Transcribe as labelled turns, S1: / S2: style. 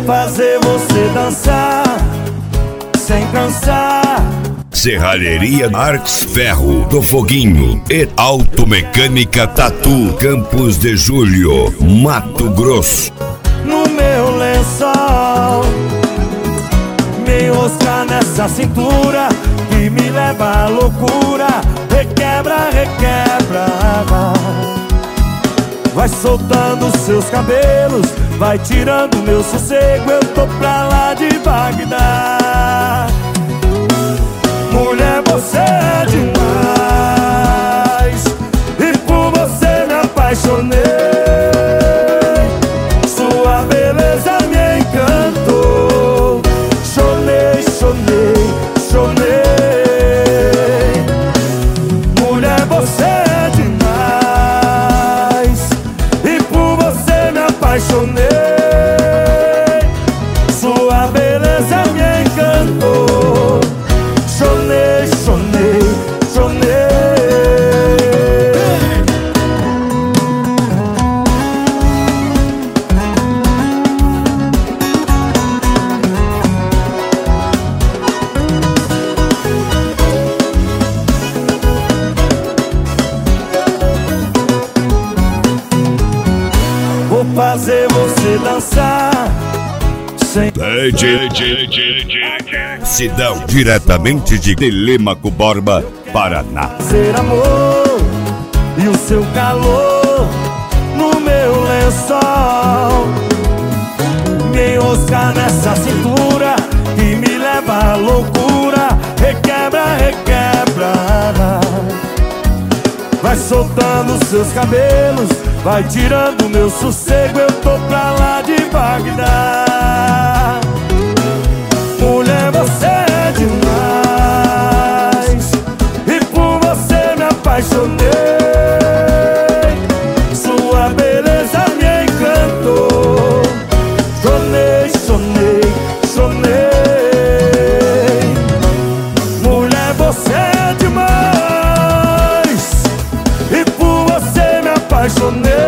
S1: fazer você dançar sem cansar.
S2: Serralheria Marques Ferro do Foguinho e Automecânica Tatu, Campos de Julho, Mato Grosso.
S1: No meu lençol, me enroscar nessa cintura que me leva à loucura. Requebra, requebra, vai soltando seus cabelos, vai tirando meu sossego. Eu tô pra lá de Bagdá. Mulher, você é demais e por você me apaixonei. Sua beleza me encantou. Chonei, chonei, chonei. Mulher, você é demais e por você me apaixonei. Sua beleza me encantou. Chonei, chonei, chonei. Vou fazer você dançar sem...
S2: Sidão, diretamente de Telêmaco Borba, Paraná.
S1: Ser amor e o seu calor no meu lençol, me enroscar nessa cintura que me leva à loucura. Requebra, requebra, vai soltando seus cabelos, vai tirando meu sossego. Eu tô pra lá de Bagdá. Mulher, você é demais e por você me apaixonei. Sua beleza me encantou. Chonei, chonei, chonei. Mulher, você é demais e por você me apaixonei.